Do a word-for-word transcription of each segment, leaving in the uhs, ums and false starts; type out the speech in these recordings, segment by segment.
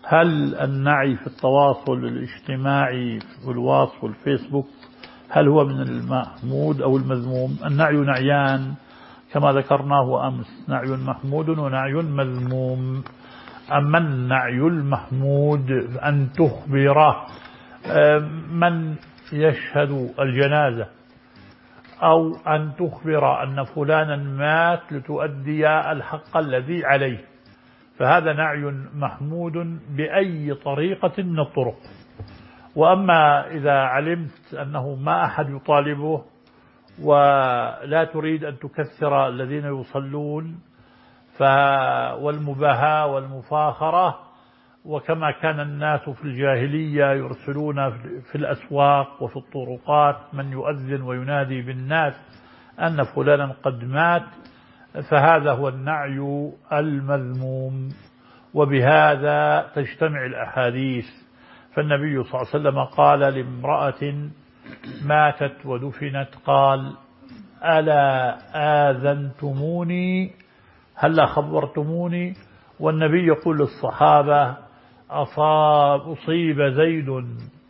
هل النعي في التواصل الاجتماعي والواتس والفيسبوك هل هو من المحمود أو المذموم؟ النعي نعيان كما ذكرناه أمس، نعي محمود ونعي مذموم. أما النعي المحمود أن تخبر من يشهد الجنازة أو أن تخبر أن فلانا مات لتؤدي الحق الذي عليه، فهذا نعي محمود بأي طريقة من الطرق. وأما إذا علمت أنه ما أحد يطالبه ولا تريد أن تكثر الذين يصلون والمباهاة والمفاخرة، وكما كان الناس في الجاهلية يرسلون في الأسواق وفي الطرقات من يؤذن وينادي بالناس أن فلانا قد مات، فهذا هو النعي المذموم. وبهذا تجتمع الأحاديث، فالنبي صلى الله عليه وسلم قال لامرأة ماتت ودفنت قال: ألا آذنتموني؟ هلا خبرتموني؟ والنبي يقول للصحابة: أصاب أصيب زيد.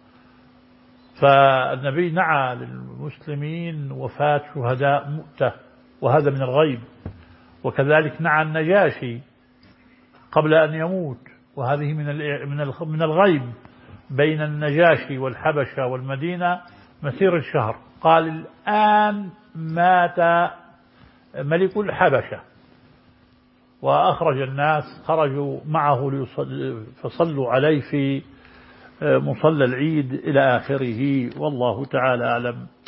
فالنبي نعى للمسلمين وفاة شهداء مؤتة، وهذا من الغيب. وكذلك نعى النجاشي قبل أن يموت، وهذه من من الغيب. بين النجاشي والحبشة والمدينة مسير الشهر، قال: الآن مات ملك الحبشة. وأخرج الناس خرجوا معه فصلوا عليه في مصلى العيد إلى آخره، والله تعالى أعلم.